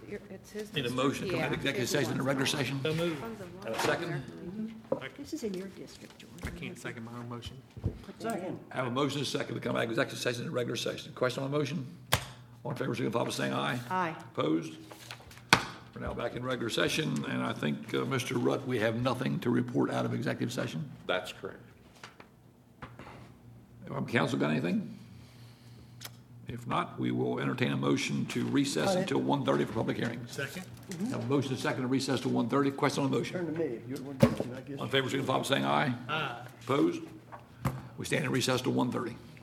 It's his. Need a motion to come out of Yeah, executive his session in a one. regular session? So moved. Have a second? This is in your district, George. I can't second my own motion. Second. I have a motion and a second to come out of executive session in a regular session. Question on the motion? All in favor, signify by saying aye. Aye. Opposed? We're now back in regular session, and I think, Mr. Rutt, we have nothing to report out of executive session. That's correct. Council got anything? If not, we will entertain a motion to recess until 1:30 for public hearings. Second? Have a motion and a second to recess to 1:30. Question on the motion? Turn to me. You're the one talking, I guess. All in favor, signify by saying aye. Aye. Opposed? We stand in recess to 1:30.